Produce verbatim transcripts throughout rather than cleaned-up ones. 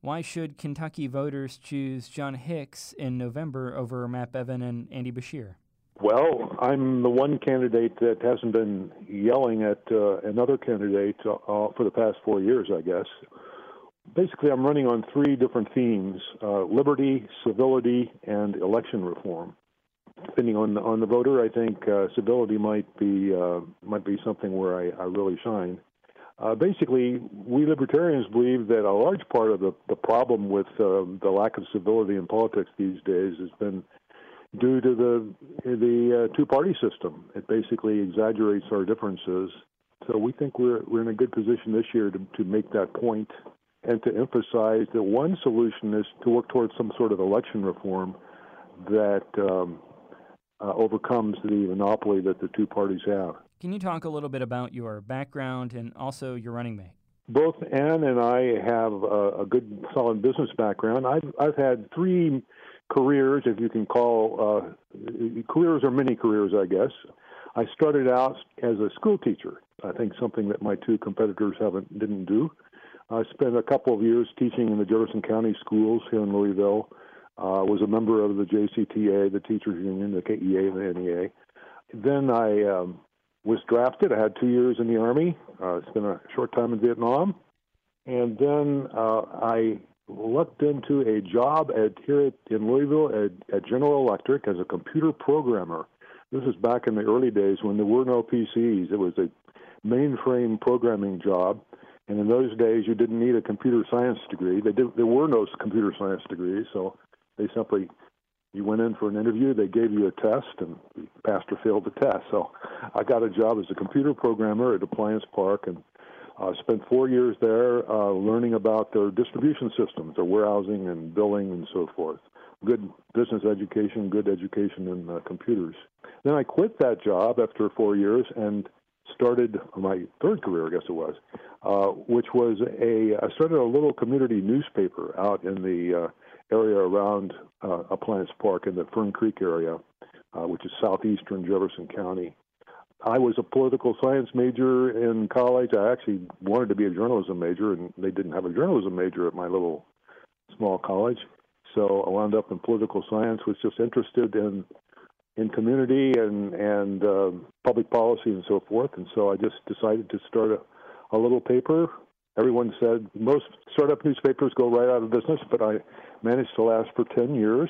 Why should Kentucky voters choose John Hicks in November over Matt Bevin and Andy Beshear? Well, I'm the one candidate that hasn't been yelling at uh, another candidate uh, for the past four years, I guess. Basically, I'm running on three different themes, uh, liberty, civility, and election reform. Depending on, on the voter, I think uh, civility might be uh, might be something where I, I really shine. Uh, basically, we libertarians believe that a large part of the, the problem with uh, the lack of civility in politics these days has been due to the the uh, two-party system. It basically exaggerates our differences. So we think we're we're in a good position this year to, to make that point and to emphasize that one solution is to work towards some sort of election reform that um, uh, overcomes the monopoly that the two parties have. Can you talk a little bit about your background and also your running mate? Both Ann and I have a, a good, solid business background. I've I've had three careers, if you can call uh, careers or mini careers, I guess. I started out as a school teacher. I think something that my two competitors haven't didn't do. I spent a couple of years teaching in the Jefferson County schools here in Louisville. I uh, was a member of the J C T A, the teachers union, the K E A, and the N E A. Then I um, was drafted. I had two years in the Army. Uh, spent a short time in Vietnam. And then uh, I looked into a job at here at, in Louisville at, at General Electric as a computer programmer. This is back in the early days when there were no P Cs. It was a mainframe programming job. And in those days, you didn't need a computer science degree. They did, there were no computer science degrees, so they simply, you went in for an interview, they gave you a test, and you passed or failed the test. So I got a job as a computer programmer at Appliance Park, and uh, spent four years there uh, learning about their distribution systems, their warehousing and billing and so forth. Good business education, good education in uh, computers. Then I quit that job after four years and started my third career, I guess it was, uh, which was a, I started a little community newspaper out in the uh, area around uh, Appliance Park in the Fern Creek area, uh, which is southeastern Jefferson County. I was a political science major in college. I actually wanted to be a journalism major, and they didn't have a journalism major at my little small college. So I wound up in political science, was just interested in in community and, and uh, public policy and so forth. And so I just decided to start a, a little paper. Everyone said most startup newspapers go right out of business, but I managed to last for ten years.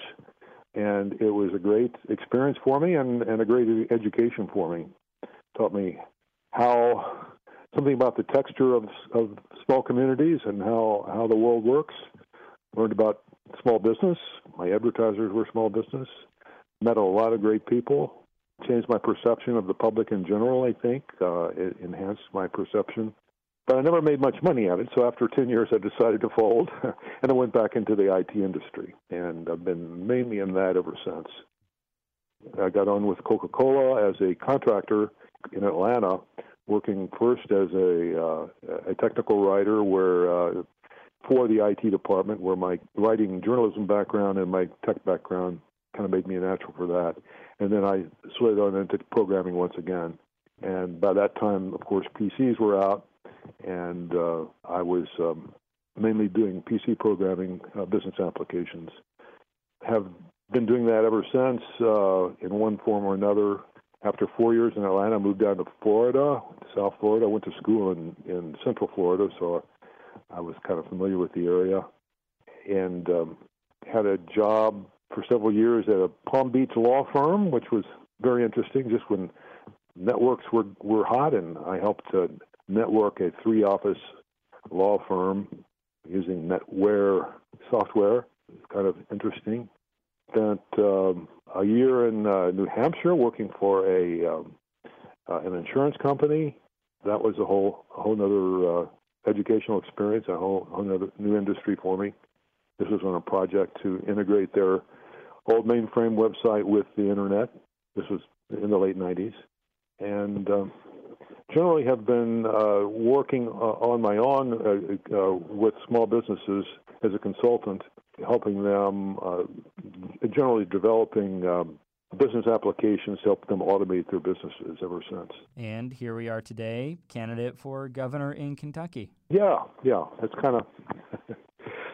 And it was a great experience for me and, and a great education for me. Taught me how, something about the texture of, of small communities and how, how the world works. Learned about small business. My advertisers were small business. Met a lot of great people. Changed my perception of the public in general, I think. Uh, it enhanced my perception. But I never made much money at it, so after ten years I decided to fold, and I went back into the I T industry, and I've been mainly in that ever since. I got on with Coca-Cola as a contractor in Atlanta, working first as a, uh, a technical writer where uh, for the I T department, where my writing journalism background and my tech background kind of made me a natural for that. And then I slid on into programming once again. And by that time, of course, P Cs were out, and uh, I was um, mainly doing P C programming, uh, business applications. Have been doing that ever since uh, in one form or another. After four years in Atlanta, I moved down to Florida, South Florida. I went to school in, in Central Florida, so I was kind of familiar with the area. And um, had a job for several years at a Palm Beach law firm, which was very interesting, just when networks were, were hot, and I helped uh, network a three-office law firm using NetWare software. It's kind of interesting. Spent um, a year in uh, New Hampshire working for a um, uh, an insurance company. That was a whole a whole other uh, educational experience, a whole, whole other new industry for me. This was on a project to integrate their old mainframe website with the internet. This was in the late nineties. And um, generally have been uh, working uh, on my own uh, uh, with small businesses as a consultant, helping them, uh, generally developing um, business applications to help them automate their businesses ever since. And here we are today, candidate for governor in Kentucky. Yeah, yeah. It's kind of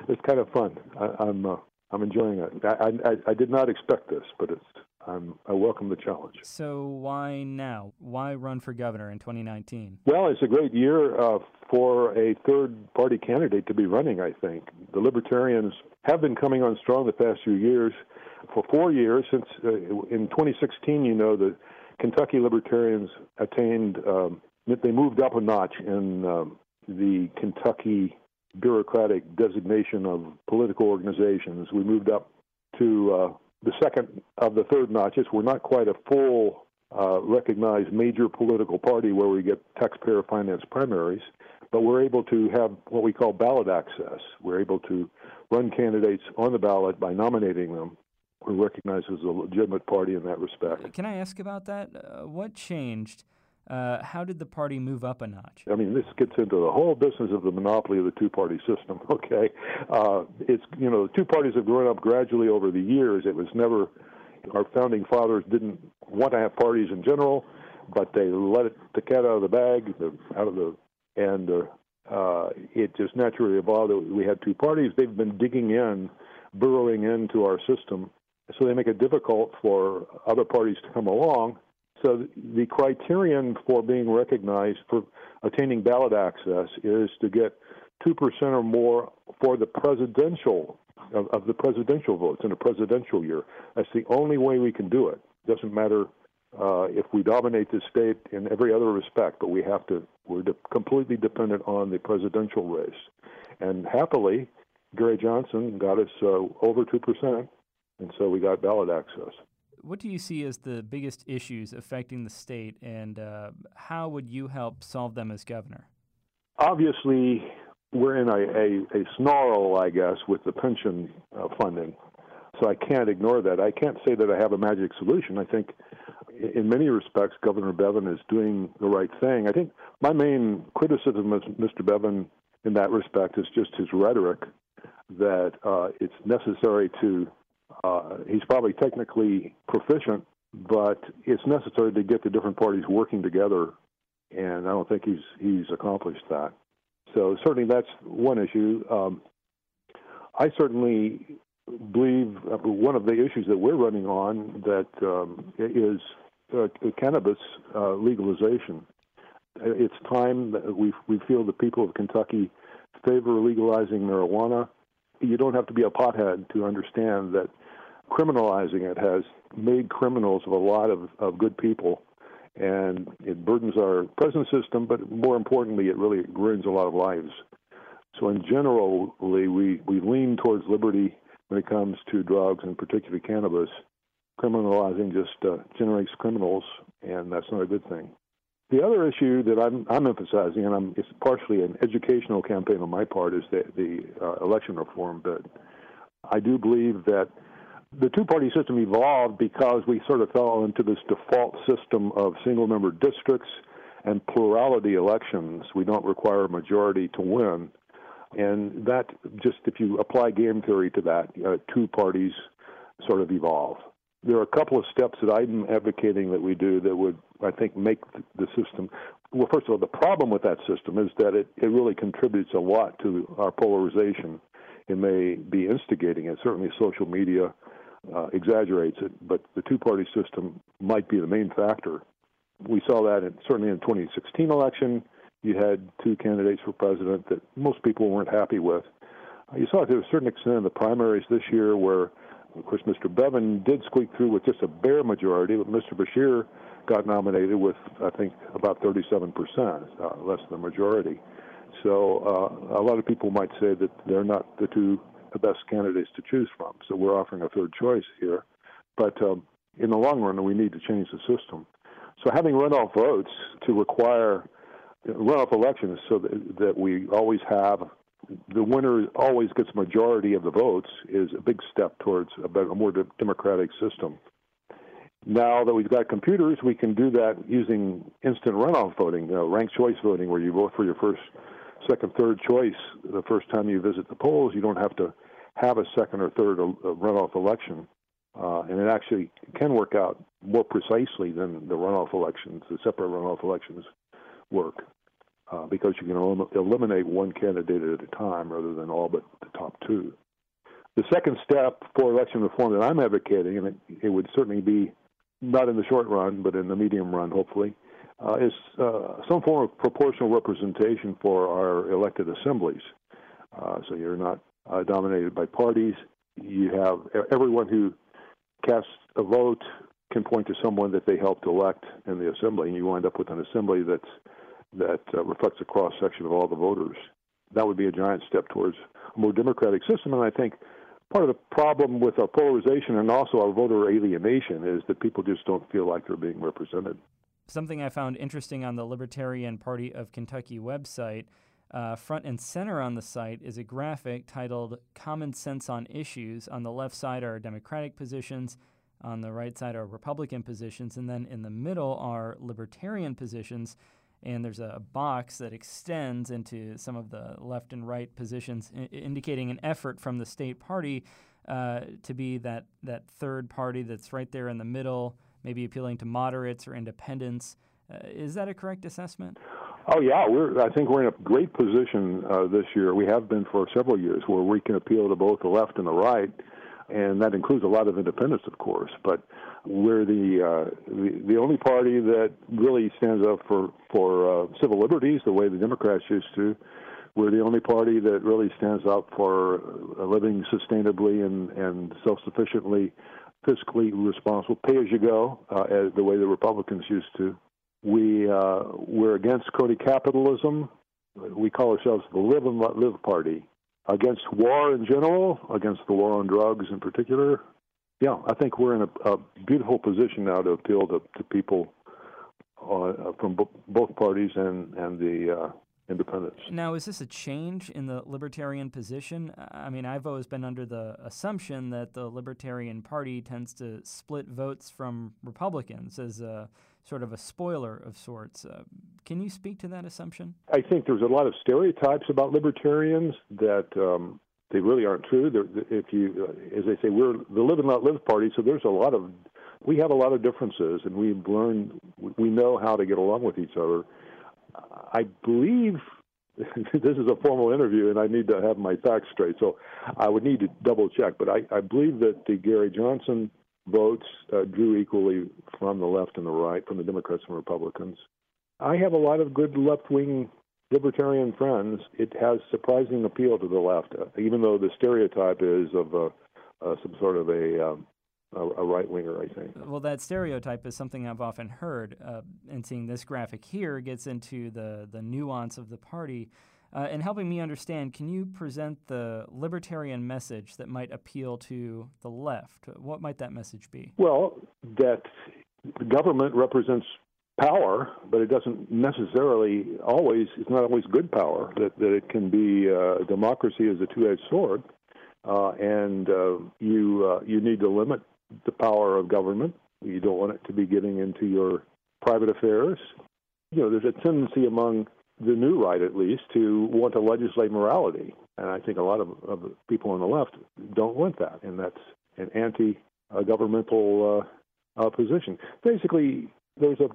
it's kind of fun. I, I'm uh, I'm enjoying it. I, I I did not expect this, but it's I'm I welcome the challenge. So why now? Why run for governor in twenty nineteen? Well, it's a great year uh, for a third-party candidate to be running, I think. The Libertarians have been coming on strong the past few years. For four years, since uh, in twenty sixteen, you know, the Kentucky Libertarians attained, um, they moved up a notch in um, the Kentucky bureaucratic designation of political organizations. We moved up to uh, the second of the third notches. We're not quite a full uh, recognized major political party where we get taxpayer financed primaries, but we're able to have what we call ballot access. We're able to run candidates on the ballot by nominating them. We're recognized as a legitimate party in that respect. Can I ask about that? Uh, what changed? Uh, how did the party move up a notch? I mean, this gets into the whole business of the monopoly of the two-party system, okay? Uh, it's, you know, the two parties have grown up gradually over the years. It was never, our founding fathers didn't want to have parties in general, but they let it, the cat out of the bag, the, out of the, and uh, uh, it just naturally evolved. We had two parties. They've been digging in, burrowing into our system, so they make it difficult for other parties to come along. So the criterion for being recognized for attaining ballot access is to get two percent or more for the presidential, of, of the presidential votes in a presidential year. That's the only way we can do it. It doesn't matter uh, if we dominate the state in every other respect, but we have to, we're de- completely dependent on the presidential race. And happily, Gary Johnson got us uh, over two percent, and so we got ballot access. What do you see as the biggest issues affecting the state, and uh, how would you help solve them as governor? Obviously, we're in a, a, a snarl, I guess, with the pension uh, funding, so I can't ignore that. I can't say that I have a magic solution. I think in many respects, Governor Bevin is doing the right thing. I think my main criticism of Mister Bevin in that respect is just his rhetoric, that uh, it's necessary to Uh, he's probably technically proficient, but it's necessary to get the different parties working together, and I don't think he's he's accomplished that. So certainly that's one issue. Um, I certainly believe one of the issues that we're running on that um, is uh, cannabis uh, legalization. It's time that we we feel the people of Kentucky favor legalizing marijuana. You don't have to be a pothead to understand that criminalizing it has made criminals of a lot of, of good people, and it burdens our present system, but more importantly, it really ruins a lot of lives. So in general, we, we lean towards liberty when it comes to drugs, and particularly cannabis. Criminalizing just uh, generates criminals, and that's not a good thing. The other issue that I'm, I'm emphasizing, and I'm, it's partially an educational campaign on my part, is the, the uh, election reform bit. I do believe that the two-party system evolved because we sort of fell into this default system of single-member districts and plurality elections. We don't require a majority to win. And that just, if you apply game theory to that, uh, two parties sort of evolve. There are a couple of steps that I'm advocating that we do that would, I think, make the system. Well, first of all, the problem with that system is that it, it really contributes a lot to our polarization. It may be instigating it. Certainly social media uh, exaggerates it, but the two-party system might be the main factor. We saw that in, certainly in the twenty sixteen election. You had two candidates for president that most people weren't happy with. You saw it to a certain extent in the primaries this year where, of course, Mister Bevin did squeak through with just a bare majority, but Mister Beshear got nominated with, I think, about thirty-seven percent, uh, less than the majority. So uh, a lot of people might say that they're not the two the best candidates to choose from. So we're offering a third choice here. But um, in the long run, we need to change the system. So having runoff votes to require runoff elections so that, that we always have the winner always gets a majority of the votes is a big step towards a, better, a more de- democratic system. Now that we've got computers, we can do that using instant runoff voting, you know, ranked choice voting, where you vote for your first, second, third choice the first time you visit the polls. You don't have to have a second or third runoff election. Uh, and it actually can work out more precisely than the runoff elections, the separate runoff elections work. uh, because you can elim- eliminate one candidate at a time rather than all but the top two. The second step for election reform that I'm advocating, and it, it would certainly be not in the short run, but in the medium run, hopefully, uh, is uh, some form of proportional representation for our elected assemblies. Uh, so you're not uh, dominated by parties. You have everyone who casts a vote can point to someone that they helped elect in the assembly, and you wind up with an assembly that's, that uh, reflects a cross-section of all the voters. That would be a giant step towards a more democratic system, and I think part of the problem with our polarization and also our voter alienation is that people just don't feel like they're being represented. Something I found interesting on the Libertarian Party of Kentucky website, uh, front and center on the site is a graphic titled Common Sense on Issues. On the left side are Democratic positions, on the right side are Republican positions, and then in the middle are Libertarian positions. And there's a box that extends into some of the left and right positions, I- indicating an effort from the state party uh, to be that, that third party that's right there in the middle, maybe appealing to moderates or independents. Uh, is that a correct assessment? Oh, yeah. We're, I think we're in a great position uh, this year. We have been for several years where we can appeal to both the left and the right, and that includes a lot of independents, of course. But we're the uh, the, the only party that really stands up for, for uh, civil liberties the way the Democrats used to. We're the only party that really stands up for uh, living sustainably and, and self-sufficiently, fiscally responsible, pay-as-you-go, uh, as the way the Republicans used to. We, uh, we're against crony capitalism. We call ourselves the Live and Let Live Party. Against war in general, against the war on drugs in particular. Yeah, I think we're in a, a beautiful position now to appeal to, to people uh, from b- both parties and, and the uh, independents. Now, is this a change in the Libertarian position? I mean, I've always been under the assumption that the Libertarian Party tends to split votes from Republicans as a sort of a spoiler of sorts. Uh, can you speak to that assumption? I think there's a lot of stereotypes about libertarians that um, they really aren't true. They're, if you, uh, as they say, we're the Live and Let Live Party, so there's a lot of, we have a lot of differences, and we've learned, we know how to get along with each other. I believe, this is a formal interview, and I need to have my facts straight, so I would need to double check, but I, I believe that the Gary Johnson votes uh, drew equally from the left and the right, from the Democrats and Republicans. I have a lot of good left-wing libertarian friends. It has surprising appeal to the left, uh, even though the stereotype is of uh, uh, some sort of a, um, a, a right-winger, I think. Well, that stereotype is something I've often heard, uh, and seeing this graphic here gets into the, the nuance of the party. Uh, and helping me understand, can you present the libertarian message that might appeal to the left? What might that message be? Well, that the government represents power, but it doesn't necessarily always, it's not always good power, that, that it can be, uh, democracy is a two-edged sword, uh, and uh, you uh, you need to limit the power of government. You don't want it to be getting into your private affairs. You know, there's a tendency among the new right, at least, to want to legislate morality. And I think a lot of, of people on the left don't want that, and that's an anti-governmental uh, uh, position. Basically, there's a,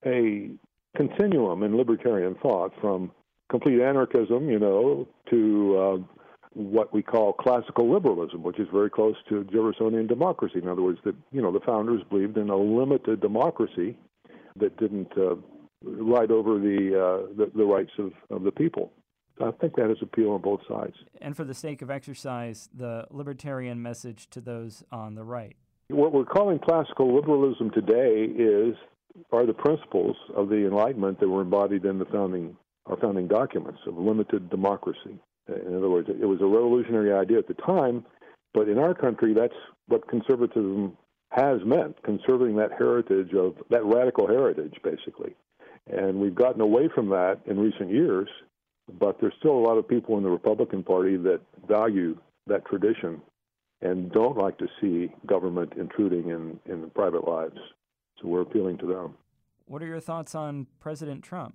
a continuum in libertarian thought from complete anarchism, you know, to uh, what we call classical liberalism, which is very close to Jeffersonian democracy. In other words, that, you know, the founders believed in a limited democracy that didn't uh, ride over the, uh, the the rights of, of the people. I think that has appeal on both sides. And for the sake of exercise, the libertarian message to those on the right. What we're calling classical liberalism today is are the principles of the Enlightenment that were embodied in the founding our founding documents of limited democracy. In other words, it was a revolutionary idea at the time, but in our country, that's what conservatism has meant, conserving that heritage of that radical heritage, basically. And we've gotten away from that in recent years, but there's still a lot of people in the Republican Party that value that tradition and don't like to see government intruding in, in private lives. So we're appealing to them. What are your thoughts on President Trump?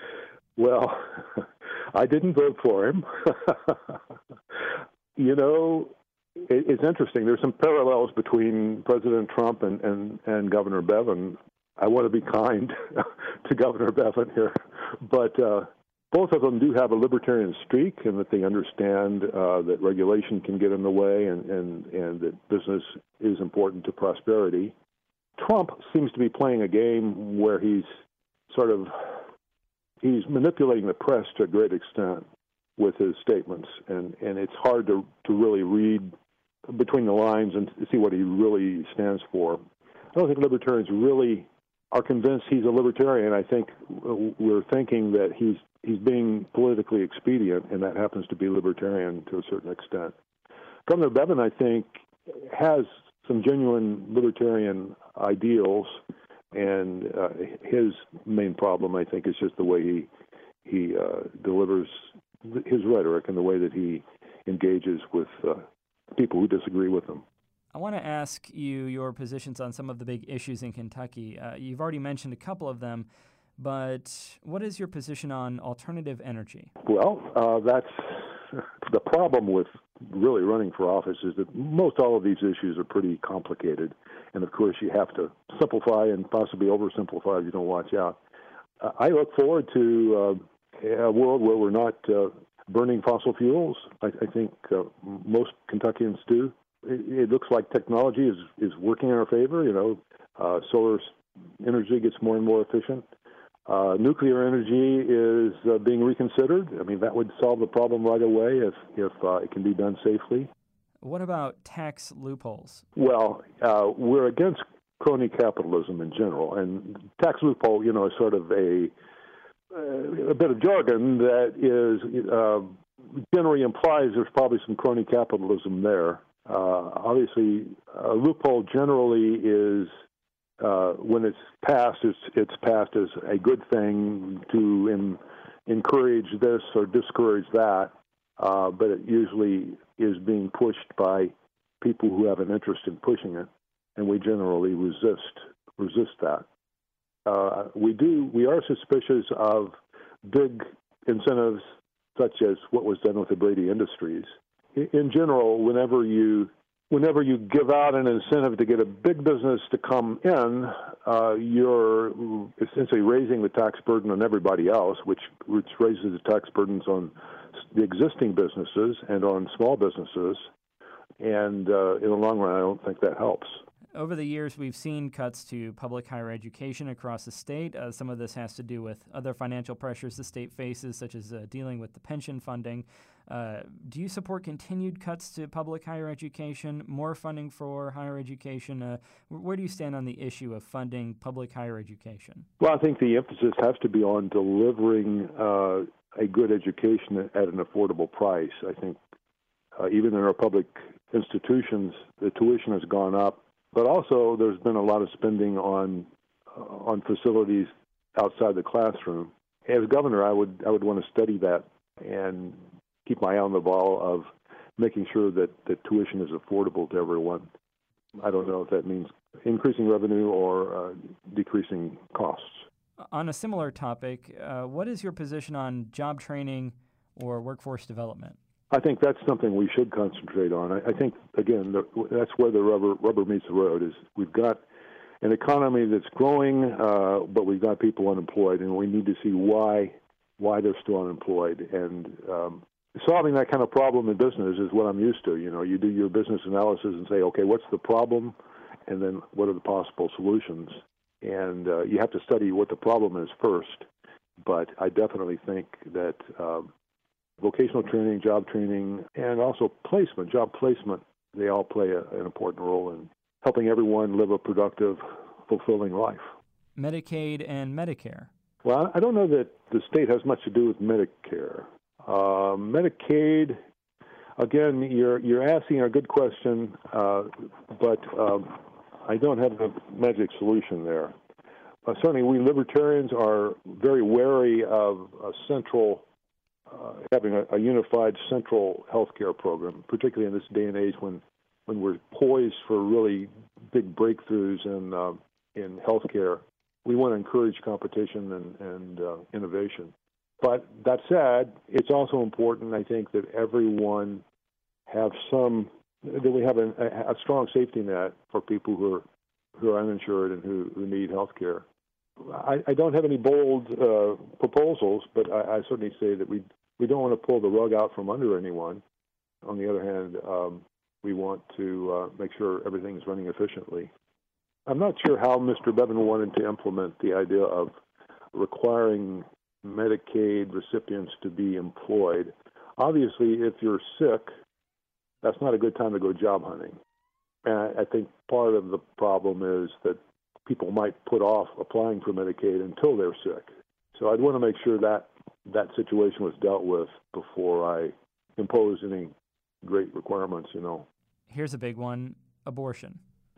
Well, I didn't vote for him. You know, it, it's interesting. There's some parallels between President Trump and, and, and Governor Bevin. I want to be kind to Governor Bevin here, but uh, both of them do have a libertarian streak in that they understand uh, that regulation can get in the way and, and, and that business is important to prosperity. Trump seems to be playing a game where he's sort of he's manipulating the press to a great extent with his statements, and, and it's hard to, to really read between the lines and see what he really stands for. I don't think libertarians really are convinced he's a libertarian. I think we're thinking that he's he's being politically expedient, and that happens to be libertarian to a certain extent. Governor Bevin, I think, has some genuine libertarian ideals, and uh, his main problem, I think, is just the way he he uh, delivers his rhetoric and the way that he engages with uh, people who disagree with him. I want to ask you your positions on some of the big issues in Kentucky. Uh, you've already mentioned a couple of them, but what is your position on alternative energy? Well, uh, that's the problem with really running for office is that most all of these issues are pretty complicated. And, of course, you have to simplify and possibly oversimplify if you don't watch out. Uh, I look forward to uh, a world where we're not uh, burning fossil fuels. I, I think uh, most Kentuckians do. It looks like technology is, is working in our favor. You know, uh, solar energy gets more and more efficient. Uh, nuclear energy is uh, being reconsidered. I mean, that would solve the problem right away if, if uh, it can be done safely. What about tax loopholes? Well, uh, we're against crony capitalism in general, and tax loophole, you know, is sort of a, a bit of jargon that is uh, generally implies there's probably some crony capitalism there. Uh, obviously, a loophole generally is, uh, when it's passed, it's, it's passed as a good thing to in, encourage this or discourage that, uh, but it usually is being pushed by people who have an interest in pushing it, and we generally resist resist that. Uh, we do we are suspicious of big incentives such as what was done with the Brady Industries. In general, whenever you whenever you give out an incentive to get a big business to come in, uh, you're essentially raising the tax burden on everybody else, which which raises the tax burdens on the existing businesses and on small businesses. And uh, in the long run, I don't think that helps. Over the years, we've seen cuts to public higher education across the state. Uh, some of this has to do with other financial pressures the state faces, such as uh, dealing with the pension funding. Uh, do you support continued cuts to public higher education, more funding for higher education? Uh, where do you stand on the issue of funding public higher education? Well, I think the emphasis has to be on delivering uh, a good education at an affordable price. I think uh, even in our public institutions, the tuition has gone up. But also, there's been a lot of spending on uh, on facilities outside the classroom. As governor, I would I would want to study that and keep my eye on the ball of making sure that, that tuition is affordable to everyone. I don't know if that means increasing revenue or uh, decreasing costs. On a similar topic, uh, what is your position on job training or workforce development? I think that's something we should concentrate on. I, I think, again, the, that's where the rubber rubber meets the road. Is we've got an economy that's growing, uh, but we've got people unemployed, and we need to see why why they're still unemployed. And um, solving that kind of problem in business is what I'm used to. You know, you do your business analysis and say, okay, what's the problem, and then what are the possible solutions? And uh, you have to study what the problem is first. But I definitely think that Um, vocational training, job training, and also placement, job placement, they all play a, an important role in helping everyone live a productive, fulfilling life. Medicaid and Medicare. Well, I don't know that the state has much to do with Medicare. Uh, Medicaid, again, you're you're asking a good question, uh, but um, I don't have a magic solution there. Uh, certainly, we libertarians are very wary of a central Uh, having a, a unified central health care program, particularly in this day and age when, when we're poised for really big breakthroughs in uh, in health care. We want to encourage competition and, and uh, innovation. But that said, it's also important, I think, that everyone have some, that we have a, a strong safety net for people who are who are uninsured and who, who need health care. I, I don't have any bold uh, proposals, but I, I certainly say that we we don't want to pull the rug out from under anyone. On the other hand, um, we want to uh, make sure everything is running efficiently. I'm not sure how Mister Bevin wanted to implement the idea of requiring Medicaid recipients to be employed. Obviously, if you're sick, that's not a good time to go job hunting. And I think part of the problem is that people might put off applying for Medicaid until they're sick. So I'd want to make sure that that situation was dealt with before I impose any great requirements, you know. Here's a big one, abortion.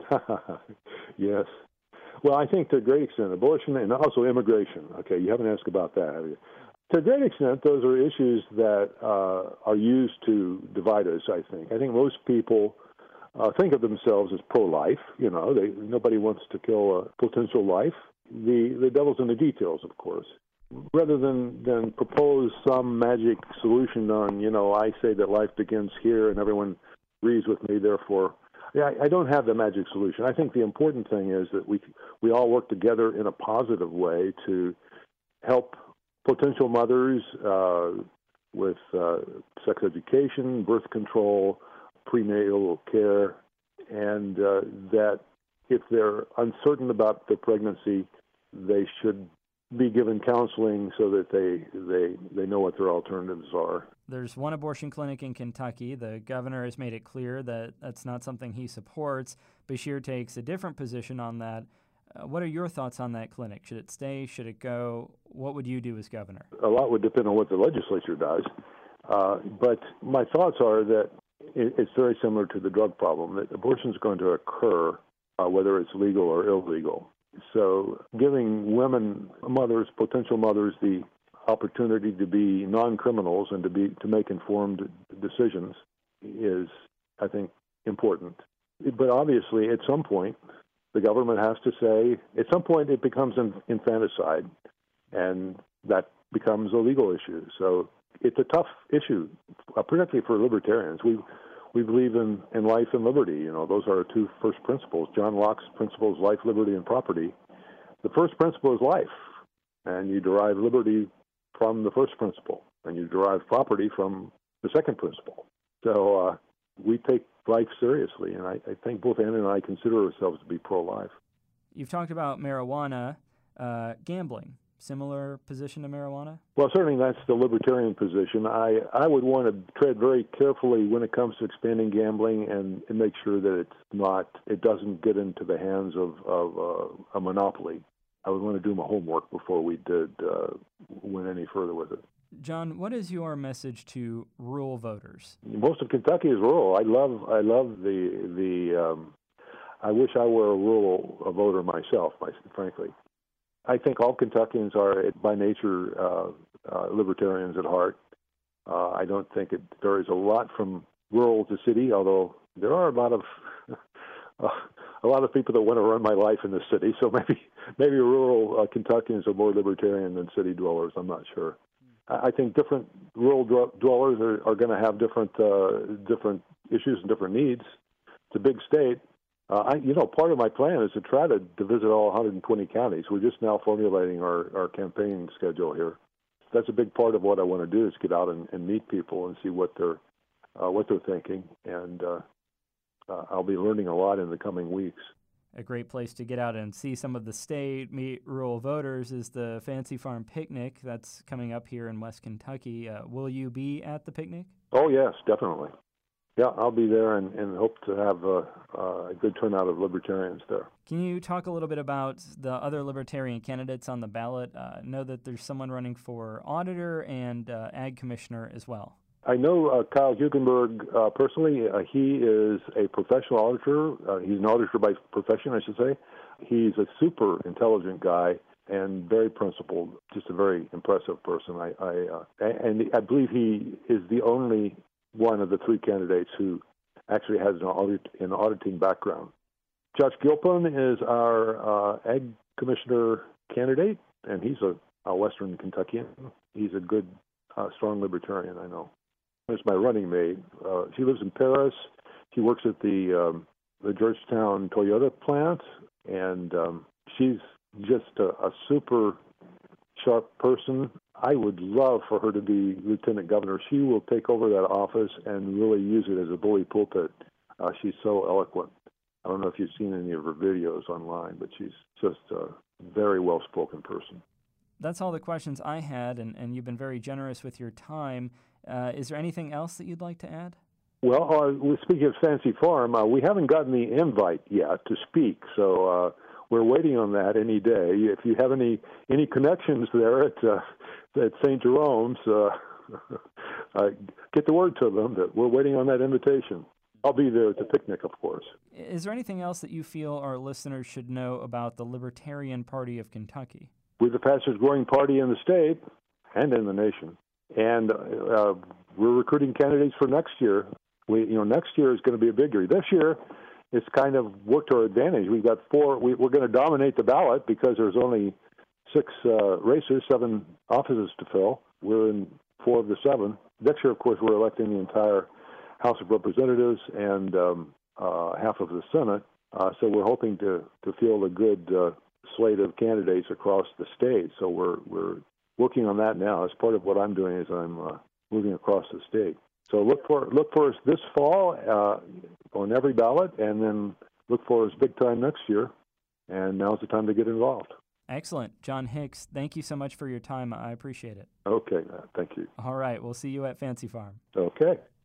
Yes. Well, I think to a great extent, abortion and also immigration. Okay, you haven't asked about that, have you? To a great extent, those are issues that uh, are used to divide us, I think. I think most people uh, think of themselves as pro-life. You know, they, nobody wants to kill a potential life. The, the devil's in the details, of course. Rather than, than propose some magic solution on, you know, I say that life begins here and everyone agrees with me, therefore, yeah, I, I don't have the magic solution. I think the important thing is that we we all work together in a positive way to help potential mothers uh, with uh, sex education, birth control, prenatal care, and uh, that if they're uncertain about their pregnancy, they should be given counseling so that they, they, they know what their alternatives are. There's one abortion clinic in Kentucky. The governor has made it clear that that's not something he supports. Beshear takes a different position on that. Uh, what are your thoughts on that clinic? Should it stay? Should it go? What would you do as governor? A lot would depend on what the legislature does. Uh, but my thoughts are that it, it's very similar to the drug problem, that abortion is going to occur uh, whether it's legal or illegal. So giving women, mothers, potential mothers, the opportunity to be non-criminals and to be to make informed decisions is, I think, important. But obviously, at some point, the government has to say, at some point it becomes infanticide, and that becomes a legal issue. So it's a tough issue, uh, particularly for libertarians. We we believe in, in life and liberty. You know, those are our two first principles. John Locke's principles, life, liberty, and property. The first principle is life, and you derive liberty from the first principle, and you derive property from the second principle. So uh, we take life seriously, and I, I think both Ann and I consider ourselves to be pro-life. You've talked about marijuana, uh, gambling. Similar position to marijuana? Well, certainly that's the libertarian position. I, I would want to tread very carefully when it comes to expanding gambling and, and make sure that it's not, it doesn't get into the hands of, of uh, a monopoly. I would want to do my homework before we did uh, went any further with it. John, what is your message to rural voters? Most of Kentucky is rural. I love I love the the. Um, I wish I were a rural a voter myself, frankly. I think all Kentuckians are, by nature, uh, uh, libertarians at heart. Uh, I don't think it varies a lot from rural to city, although there are a lot of uh, a lot of people that want to run my life in the city. So maybe maybe rural uh, Kentuckians are more libertarian than city dwellers. I'm not sure. I think different rural dwellers are, are going to have different uh, different issues and different needs. It's a big state. Uh, I, you know, part of my plan is to try to, to visit all one hundred twenty counties. We're just now formulating our, our campaign schedule here. That's a big part of what I want to do is get out and, and meet people and see what they're uh, what they're thinking. And uh, uh, I'll be learning a lot in the coming weeks. A great place to get out and see some of the state, meet rural voters, is the Fancy Farm Picnic that's coming up here in West Kentucky. Uh, will you be at the picnic? Oh, yes, definitely. Yeah, I'll be there and, and hope to have a, a good turnout of libertarians there. Can you talk a little bit about the other libertarian candidates on the ballot? Uh, know that there's someone running for auditor and uh, ag commissioner as well. I know uh, Kyle Hugenberg uh, personally. Uh, he is a professional auditor. Uh, he's an auditor by profession, I should say. He's a super intelligent guy and very principled, just a very impressive person. I, I uh, and I believe he is the only one of the three candidates who actually has an, audit, an auditing background. Josh Gilpin is our uh, ag commissioner candidate, and he's a, a Western Kentuckian. He's a good, uh, strong libertarian, I know. Is my running mate. Uh, she lives in Paris. She works at the um, the Georgetown Toyota plant, and um, she's just a, a super sharp person. I would love for her to be lieutenant governor. She will take over that office and really use it as a bully pulpit. Uh, she's so eloquent. I don't know if you've seen any of her videos online, but she's just a very well-spoken person. That's all the questions I had, and, and you've been very generous with your time. Uh, is there anything else that you'd like to add? Well, uh, speaking of Fancy Farm, uh, we haven't gotten the invite yet to speak, so uh, we're waiting on that any day. If you have any any connections there at uh, at Saint Jerome's, uh, uh, get the word to them that we're waiting on that invitation. I'll be there at the picnic, of course. Is there anything else that you feel our listeners should know about the Libertarian Party of Kentucky? We're the fastest growing party in the state and in the nation, and uh, we're recruiting candidates for next year. We, you know, next year is going to be a big year. This year, it's kind of worked to our advantage. We've got four. We, we're going to dominate the ballot because there's only six uh, races, seven offices to fill. We're in four of the seven. Next year, of course, we're electing the entire House of Representatives and um, uh, half of the Senate. Uh, so we're hoping to to field a good uh, slate of candidates across the state. So we're we're working on that now. As part of what I'm doing is I'm uh, moving across the state. So look for look for us this fall uh, on every ballot, and then look for us big time next year. And now's the time to get involved. Excellent. John Hicks, thank you so much for your time. I appreciate it. Okay, thank you. All right, we'll see you at Fancy Farm. Okay.